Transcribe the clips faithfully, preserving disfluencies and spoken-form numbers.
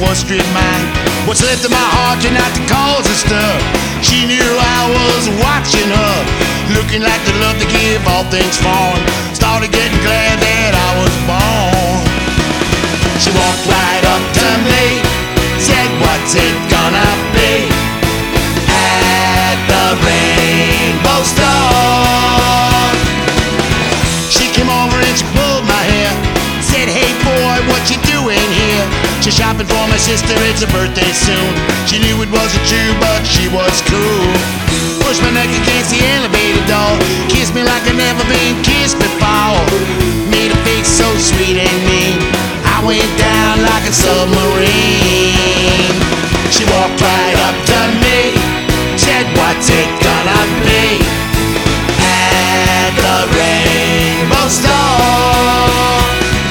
was stripped mine. What's left of my heart turned out to cause a stir. She knew I was watching her, looking like the love to give all things foreign. Started getting glad that I was born. She walked right up to me, said, "What's it gonna be at the Rainbow Store?" She came over and she pulled my hair, said, "Hey boy, what you doing here?" She's shopping for my sister, it's her birthday soon. She knew it wasn't true, but she was cool. Pushed my neck against the elevator door, kissed me like I'd never been kissed before. Made a face so sweet and mean, I went down like a submarine. She walked right up to me, said, "What's it gonna be at the Rainbow Store?"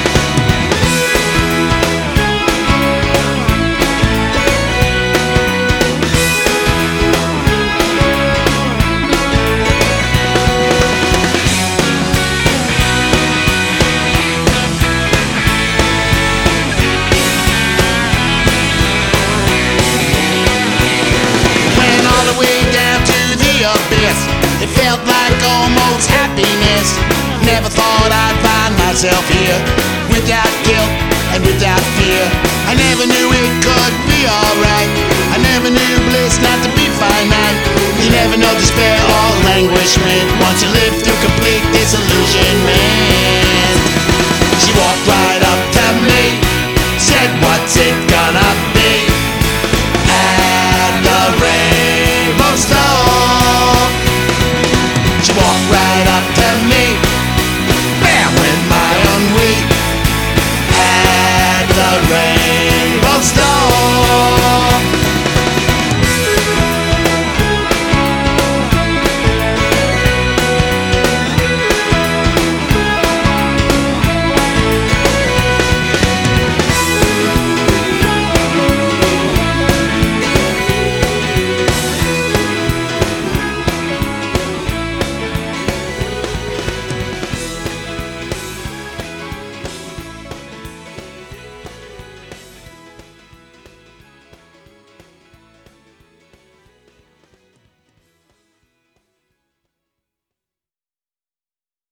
It felt like almost happiness. Never thought I'd find myself here, without guilt and without fear. I never knew it could be alright. I never knew bliss not to be finite. You never know despair or languishment once you live through complete disillusionment.